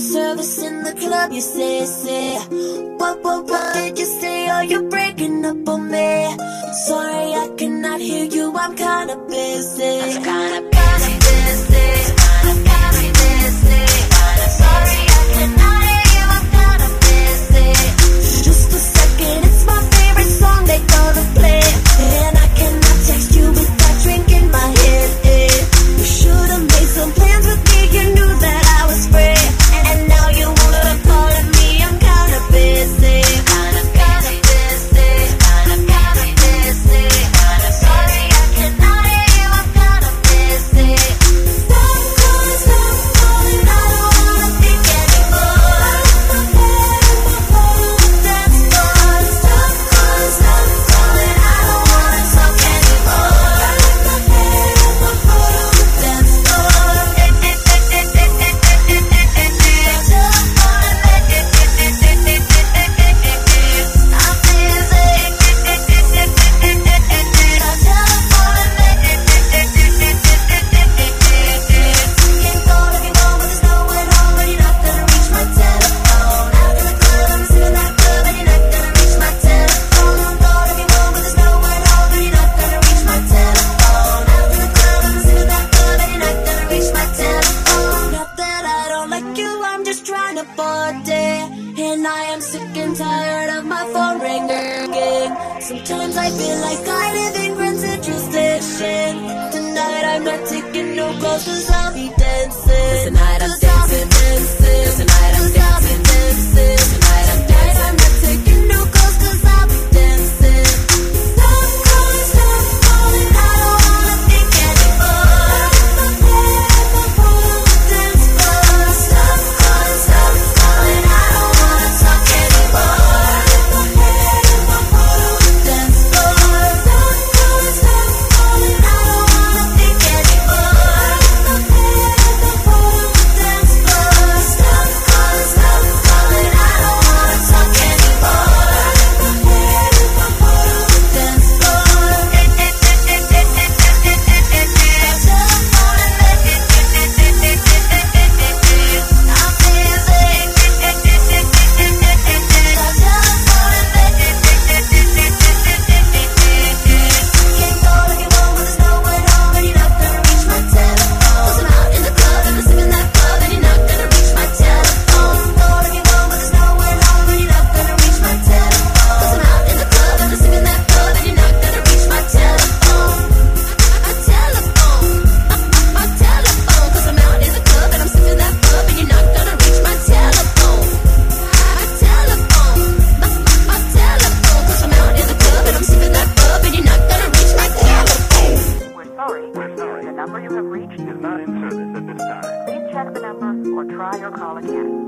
service in the club, you say what did you say? Oh, you're breaking up on me. Sorry, I cannot hear you, I'm kinda busy. I'm kinda busy. Sorry, I cannot hear you, I'm kinda busy. Just a second, it's my favorite song they gonna play, and I cannot text you with that drink in my head. You should've made some plans with me, you knew that I was free, and now you wanna call me, I'm kinda busy. Kinda busy. Sorry, I cannot hear you, I'm kinda busy. Stop calling, I don't wanna think anymore. That's fine. Stop calling, I don't wanna talk anymore. That's and I am sick and tired of my phone ringing. Sometimes I feel like I live in Grand Central Station. Tonight I'm not taking no calls, 'cause I'll be dancing. Tonight I'm dancing. Tonight I'm dancing. Tonight I'm dancing. I'm not taking no calls, 'cause I'll be dancing. Stop calling, I don't wanna think anymore. Dance floor. Stop calling, I don't wanna talk anymore. Dance floor. Stop calling, I don't wanna think anymore. Dance floor. Stop calling, I don't wanna talk anymore. Dance floor. We're sorry, the number you have reached is not in service at this time. Please check the number or try your call again.